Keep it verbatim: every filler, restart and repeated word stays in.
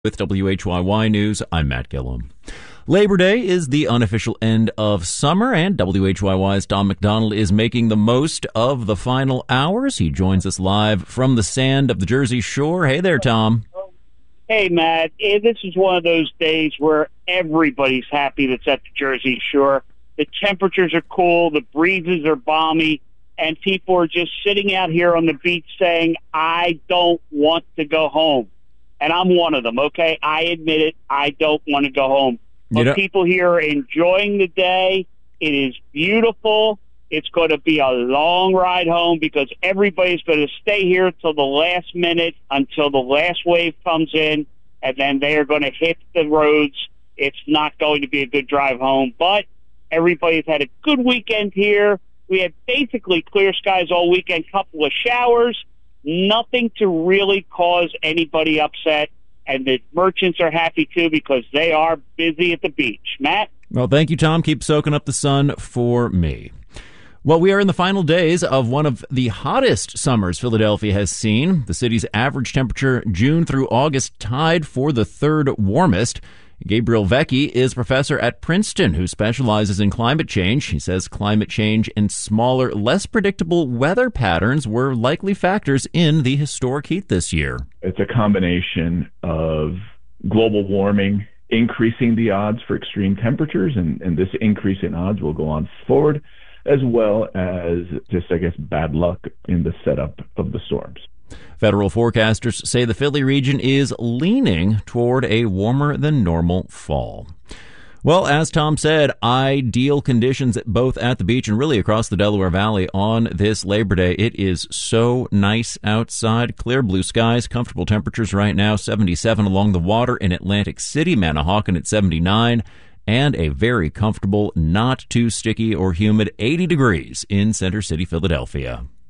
With W H Y Y News, I'm Matt Gillum. Labor Day is the unofficial end of summer, and W H Y Y's Tom McDonald is making the most of the final hours. He joins us live from the sand of the Jersey Shore. Hey there, Tom. Hey, Matt. This is one of those days where everybody's happy that's at the Jersey Shore. The temperatures are cool, the breezes are balmy, and people are just sitting out here on the beach saying, I don't want to go home. And I'm one of them, okay? I admit it. I don't want to go home. But you know, people here are enjoying the day. It is beautiful. It's going to be a long ride home because everybody's going to stay here till the last minute, until the last wave comes in, and then they are going to hit the roads. It's not going to be a good drive home. But everybody's had a good weekend here. We had basically clear skies all weekend, couple of showers. Nothing to really cause anybody upset, and the merchants are happy too because they are busy at the beach. Matt? Well, thank you, Tom. Keep soaking up the sun for me. Well, we are in the final days of one of the hottest summers Philadelphia has seen. The city's average temperature June through August tied for the third warmest. Gabriel Vecchi is professor at Princeton who specializes in climate change. He says climate change and smaller, less predictable weather patterns were likely factors in the historic heat this year. It's a combination of global warming increasing the odds for extreme temperatures, and, and this increase in odds will go on forward, as well as just, I guess, bad luck in the setup of the storms. Federal forecasters say the Philly region is leaning toward a warmer than normal fall. Well, as Tom said, ideal conditions both at the beach and really across the Delaware Valley on this Labor Day. It is so nice outside. Clear blue skies, comfortable temperatures right now, seventy-seven along the water in Atlantic City, Manahawkin at seventy-nine, and a very comfortable, not too sticky or humid eighty degrees in Center City, Philadelphia.